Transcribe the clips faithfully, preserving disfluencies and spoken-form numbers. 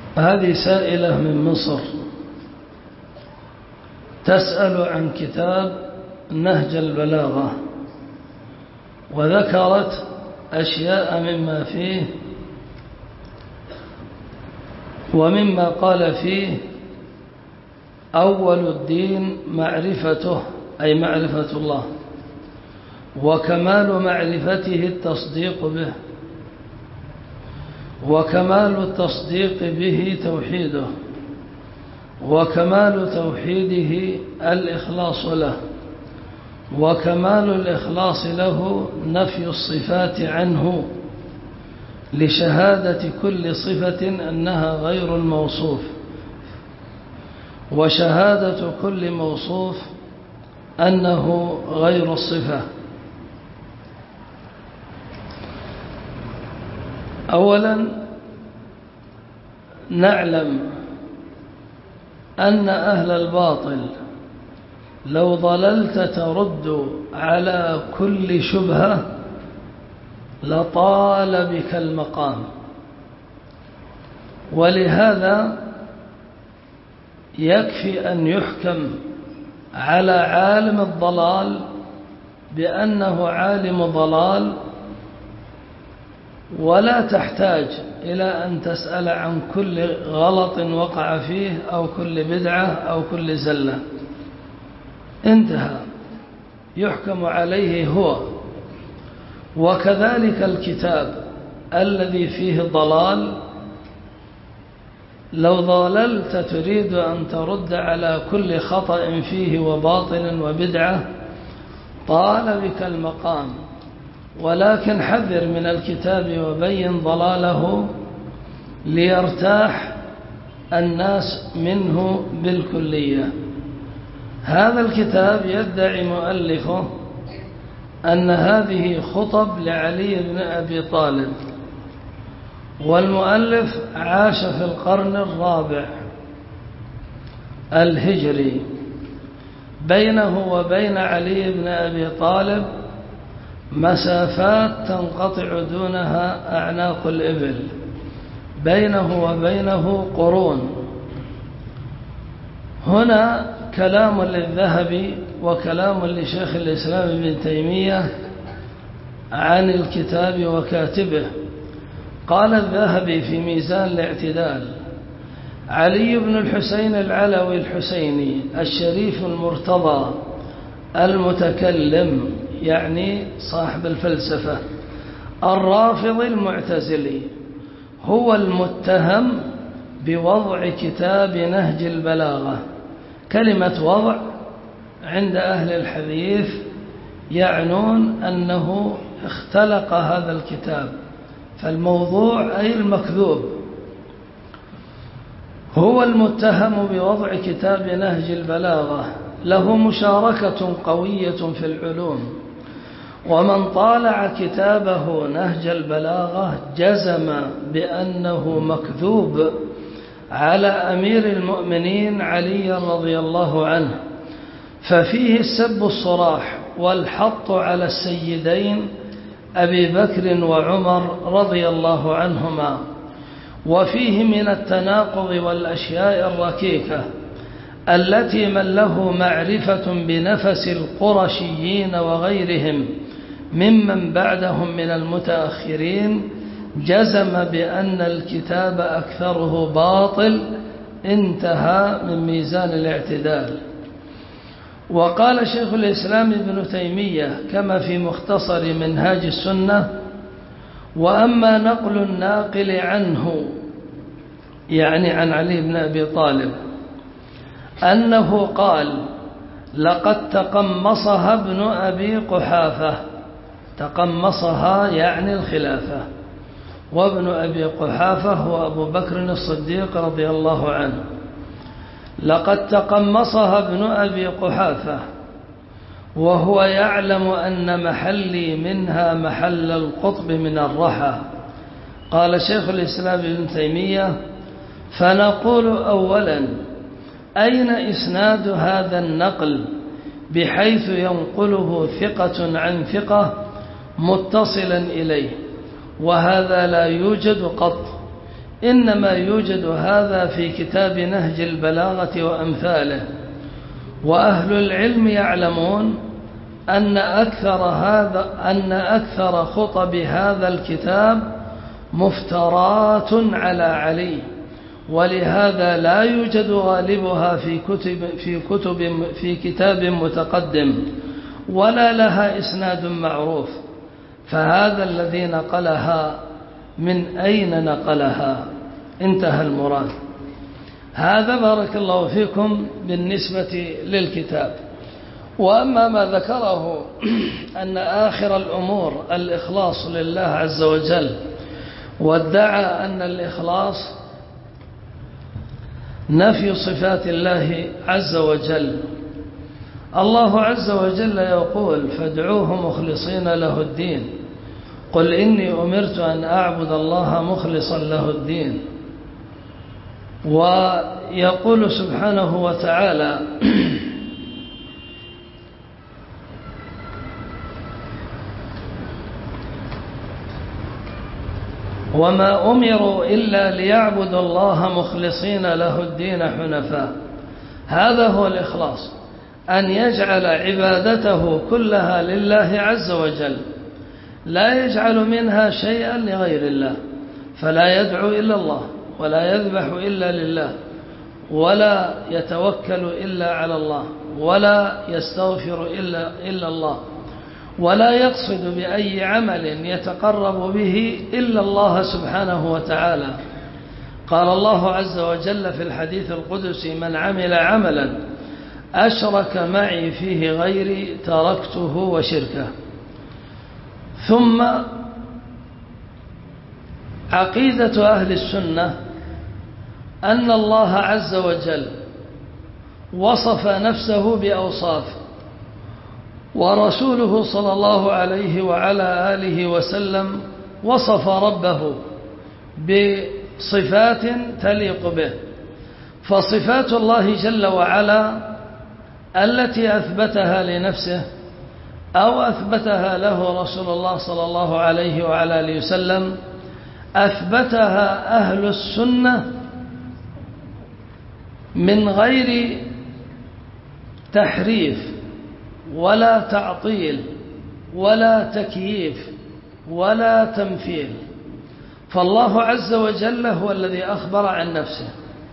هذه سائلة من مصر تسأل عن كتاب نهج البلاغة، وذكرت أشياء مما فيه ومما قال فيه: أول الدين معرفته، أي معرفة الله، وكمال معرفته التصديق به، وكمال التصديق به توحيده، وكمال توحيده الإخلاص له، وكمال الإخلاص له نفي الصفات عنه لشهادة كل صفة أنها غير الموصوف، وشهادة كل موصوف أنه غير الصفة. أولا نعلم أن أهل الباطل لو ضللت ترد على كل شبهة لطال بك المقام، ولهذا يكفي أن يحكم على عالم الضلال بأنه عالم ضلال، ولا تحتاج إلى أن تسأل عن كل غلط وقع فيه أو كل بدعة أو كل زلة، انتهى، يحكم عليه هو. وكذلك الكتاب الذي فيه الضلال، لو ضللت تريد أن ترد على كل خطأ فيه وباطل وبدعة طال بك المقام، ولكن حذر من الكتاب وبين ضلاله ليرتاح الناس منه بالكلية. هذا الكتاب يدعي مؤلفه أن هذه خطب لعلي بن أبي طالب، والمؤلف عاش في القرن الرابع الهجري، بينه وبين علي بن أبي طالب مسافات تنقطع دونها أعناق الإبل، بينه وبينه قرون. هنا كلام للذهبي وكلام لشيخ الإسلام ابن تيمية عن الكتاب وكاتبه. قال الذهبي في ميزان الاعتدال: علي بن الحسين العلوي الحسيني الشريف المرتضى المتكلم، يعني صاحب الفلسفة، الرافض المعتزلي، هو المتهم بوضع كتاب نهج البلاغة. كلمة وضع عند أهل الحديث يعنون أنه اختلق هذا الكتاب، فالموضوع أي المكذوب. هو المتهم بوضع كتاب نهج البلاغة، له مشاركة قوية في العلوم، ومن طالع كتابه نهج البلاغة جزم بأنه مكذوب على أمير المؤمنين علي رضي الله عنه، ففيه السب الصراح والحط على السيدين أبي بكر وعمر رضي الله عنهما، وفيه من التناقض والأشياء الركيكة التي من له معرفة بنفس القرشيين وغيرهم ممن بعدهم من المتأخرين جزم بأن الكتاب أكثره باطل. انتهى من ميزان الاعتدال. وقال شيخ الإسلام ابن تيمية كما في مختصر منهاج السنة: وأما نقل الناقل عنه، يعني عن علي بن أبي طالب، أنه قال: لقد تقمصها ابن أبي قحافة، تقمصها يعني الخلافة، وابن أبي قحافة هو أبو بكر الصديق رضي الله عنه. لقد تقمصها ابن أبي قحافة وهو يعلم أن محلي منها محل القطب من الرحى. قال شيخ الإسلام ابن تيمية: فنقول أولا: أين إسناد هذا النقل بحيث ينقله ثقة عن ثقة متصلا إليه؟ وهذا لا يوجد قط، إنما يوجد هذا في كتاب نهج البلاغة وأمثاله. وأهل العلم يعلمون أن أكثر هذا أن أكثر خطب هذا الكتاب مفترات على علي، ولهذا لا يوجد غالبها في كتب في كتب في كتاب متقدم، ولا لها إسناد معروف. فهذا الذي نقلها من أين نقلها؟ انتهى المراد. هذا بارك الله فيكم بالنسبة للكتاب. وأما ما ذكره أن آخر الأمور الإخلاص لله عز وجل، وادعى أن الإخلاص نفي صفات الله عز وجل. الله عز وجل يقول: فادعوه مخلصين له الدين، قل إني أمرت أن أعبد الله مخلصا له الدين. ويقول سبحانه وتعالى: وما أمروا إلا ليعبدوا الله مخلصين له الدين حنفاء. هذا هو الإخلاص، أن يجعل عبادته كلها لله عز وجل، لا يجعل منها شيئا لغير الله، فلا يدعو إلا الله، ولا يذبح إلا لله، ولا يتوكل إلا على الله، ولا يستغفر إلا, إلا الله، ولا يقصد بأي عمل يتقرب به إلا الله سبحانه وتعالى. قال الله عز وجل في الحديث القدسي: من عمل عملا أشرك معي فيه غيري تركته وشركه. ثم عقيدة أهل السنة أن الله عز وجل وصف نفسه بأوصاف، ورسوله صلى الله عليه وعلى آله وسلم وصف ربه بصفات تليق به. فصفات الله جل وعلا التي أثبتها لنفسه أو أثبتها له رسول الله صلى الله عليه وعلى آله وسلم أثبتها أهل السنة من غير تحريف ولا تعطيل ولا تكييف ولا تمثيل. فالله عز وجل هو الذي أخبر عن نفسه،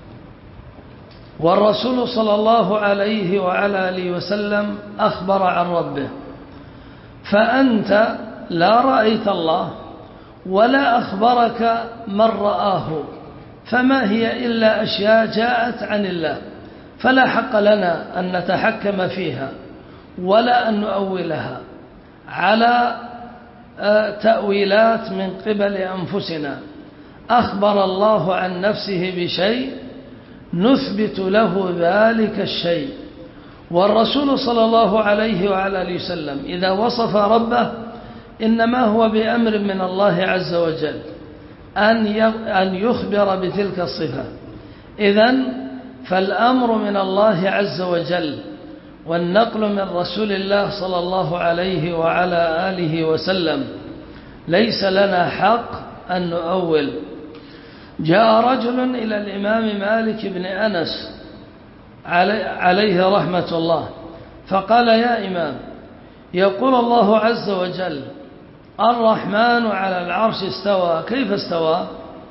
والرسول صلى الله عليه وعلى آله وسلم أخبر عن ربه. فأنت لا رأيت الله ولا أخبرك من رآه، فما هي إلا أشياء جاءت عن الله، فلا حق لنا أن نتحكم فيها ولا أن نؤولها على تأويلات من قبل أنفسنا. أخبر الله عن نفسه بشيء نثبت له ذلك الشيء، والرسول صلى الله عليه وعلى آله وسلم إذا وصف ربه إنما هو بأمر من الله عز وجل أن يخبر بتلك الصفة. إذن فالأمر من الله عز وجل، والنقل من رسول الله صلى الله عليه وعلى آله وسلم ليس لنا حق أن نؤول. جاء رجل إلى الإمام مالك بن أنس عليه رحمة الله فقال: يا إمام، يقول الله عز وجل: الرحمن على العرش استوى، كيف استوى؟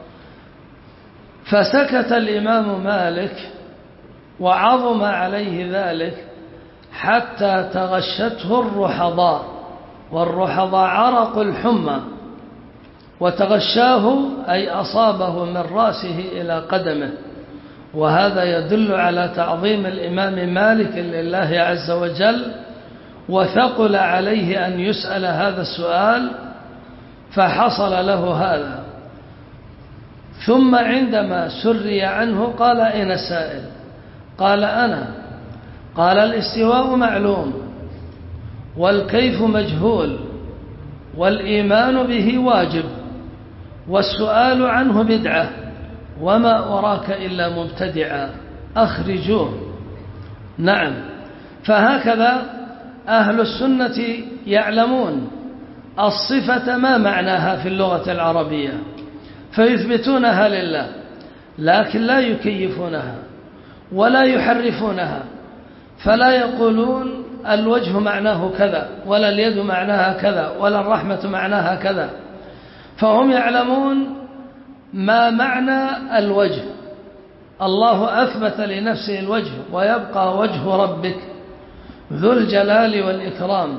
فسكت الإمام مالك وعظم عليه ذلك حتى تغشته الرحضاء، والرحضاء عرق الحمى، وتغشاه أي أصابه من رأسه إلى قدمه. وهذا يدل على تعظيم الإمام مالك لله عز وجل، وثقل عليه أن يسأل هذا السؤال فحصل له هذا. ثم عندما سري عنه قال: أين السائل؟ قال: أنا. قال: الاستواء معلوم، والكيف مجهول، والإيمان به واجب، والسؤال عنه بدعة، وما أراك إلا مبتدعا، أخرجوه. نعم، فهكذا أهل السنة يعلمون الصفة ما معناها في اللغة العربية، فيثبتونها لله، لكن لا يكيفونها ولا يحرفونها، فلا يقولون الوجه معناه كذا، ولا اليد معناها كذا، ولا الرحمة معناها كذا، فهم يعلمون ما معنى الوجه. الله أثبت لنفسه الوجه، ويبقى وجه ربك ذو الجلال والإكرام،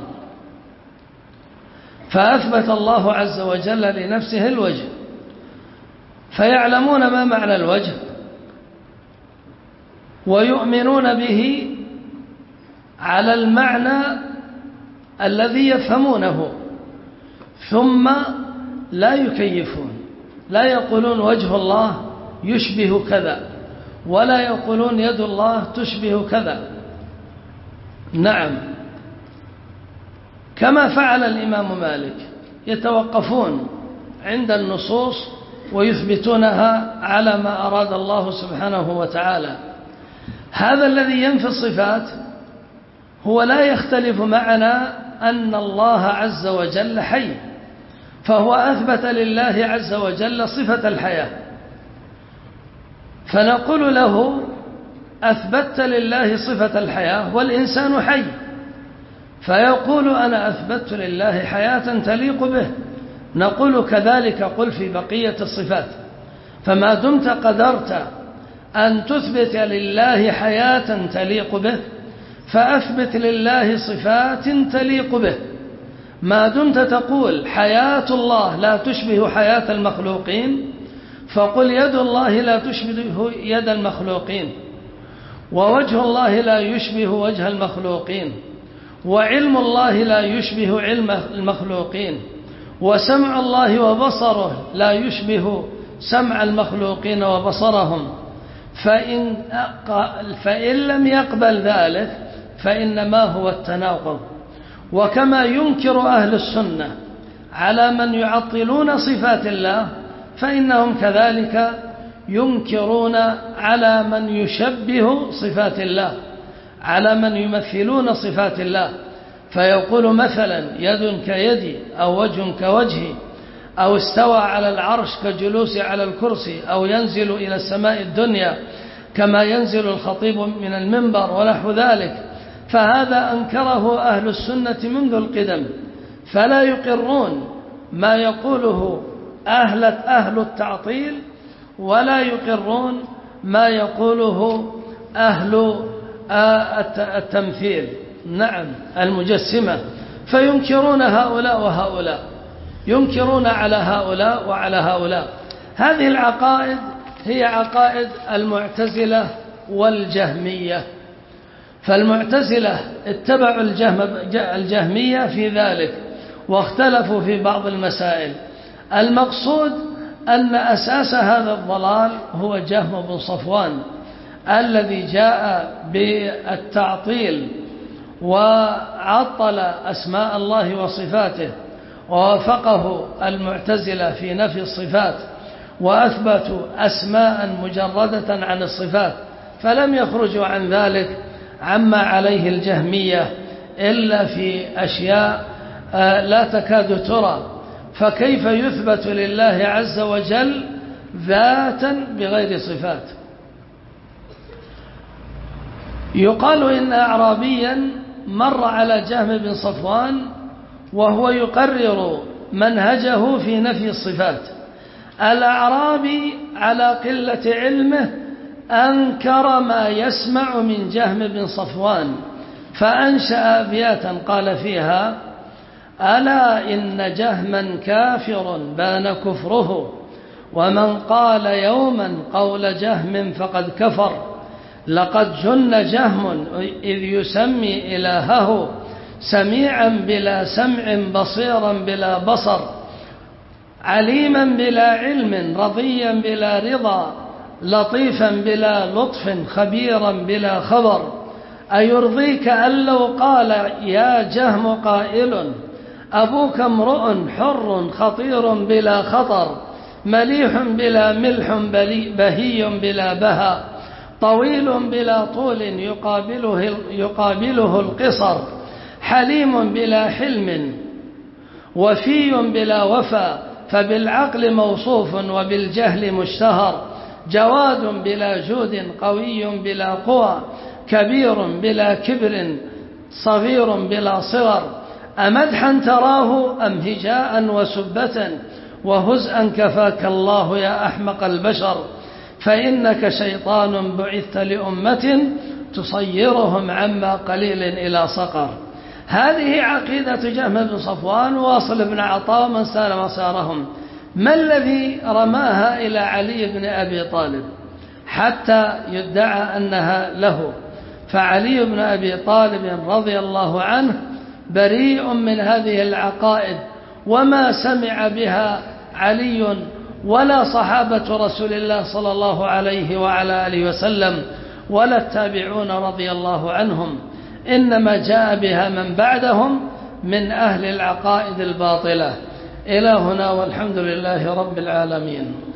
فأثبت الله عز وجل لنفسه الوجه، فيعلمون ما معنى الوجه ويؤمنون به على المعنى الذي يفهمونه، ثم لا يكيفون، لا يقولون وجه الله يشبه كذا، ولا يقولون يد الله تشبه كذا. نعم، كما فعل الإمام مالك، يتوقفون عند النصوص ويثبتونها على ما أراد الله سبحانه وتعالى. هذا الذي ينفي الصفات هو لا يختلف معنا أن الله عز وجل حي، فهو أثبت لله عز وجل صفة الحياة، فنقول له أثبت لله صفة الحياة والإنسان حي، فيقول أنا أثبت لله حياة تليق به، نقول كذلك قل في بقية الصفات، فما دمت قدرت أن تثبت لله حياة تليق به فأثبت لله صفات تليق به. ما دمت تقول حياة الله لا تشبه حياة المخلوقين فقل يد الله لا تشبه يد المخلوقين، ووجه الله لا يشبه وجه المخلوقين، وعلم الله لا يشبه علم المخلوقين، وسمع الله وبصره لا يشبه سمع المخلوقين وبصرهم. فإن, فإن لم يقبل ذلك فإنما هو التناقض. وكما ينكر أهل السنة على من يعطلون صفات الله فإنهم كذلك ينكرون على من يشبه صفات الله، على من يمثلون صفات الله، فيقول مثلا يد كيدي أو وجه كوجهي، أو استوى على العرش كجلوس على الكرسي، أو ينزل إلى السماء الدنيا كما ينزل الخطيب من المنبر ونحو ذلك. فهذا أنكره أهل السنة منذ القدم، فلا يقرون ما يقوله أهل أهل التعطيل، ولا يقرون ما يقوله أهل التمثيل، نعم المجسمة، فينكرون هؤلاء وهؤلاء، ينكرون على هؤلاء وعلى هؤلاء. هذه العقائد هي عقائد المعتزلة والجهمية، فالمعتزلة اتبعوا الجهمية في ذلك واختلفوا في بعض المسائل. المقصود أن أساس هذا الضلال هو جهم بن صفوان الذي جاء بالتعطيل وعطل أسماء الله وصفاته، ووافقه المعتزلة في نفي الصفات وأثبتوا أسماء مجردة عن الصفات، فلم يخرجوا عن ذلك عما عليه الجهمية إلا في أشياء لا تكاد ترى. فكيف يثبت لله عز وجل ذاتا بغير صفات؟ يقال إن أعرابيا مر على جهم بن صفوان وهو يقرر منهجه في نفي الصفات. الأعرابي على قلة علمه أنكر ما يسمع من جهم بن صفوان، فأنشأ أبياتا قال فيها: ألا إن جهما كافر بان كفره، ومن قال يوما قول جهم فقد كفر، لقد جن جهم إذ يسمي إلهه، سميعا بلا سمع بصيرا بلا بصر، عليما بلا علم رضيا بلا رضا، لطيفا بلا لطف خبيرا بلا خبر. أيرضيك أن لو قال يا جهم قائل أبوك امرؤ حر خطير بلا خطر، مليح بلا ملح بهي بلا بها، طويل بلا طول يقابله, يقابله القصر، حليم بلا حلم وفي بلا وفا، فبالعقل موصوف وبالجهل مشتهر، جواد بلا جود، قوي بلا قوى، كبير بلا كبر، صغير بلا صغر. أمدحا تراه أم هجاء وسبة، وهزءا كفاك الله يا أحمق البشر. فإنك شيطان بعثت لأمة، تصيرهم عما قليل إلى صقر. هذه عقيدة جهم بن صفوان وواصل بن عطاء ومن سار مسارهم. ما الذي رماها إلى علي بن أبي طالب حتى يدعى أنها له؟ فعلي بن أبي طالب رضي الله عنه بريء من هذه العقائد، وما سمع بها علي ولا صحابة رسول الله صلى الله عليه وعلى آله وسلم ولا التابعون رضي الله عنهم، إنما جاء بها من بعدهم من أهل العقائد الباطلة. إلى هنا والحمد لله رب العالمين.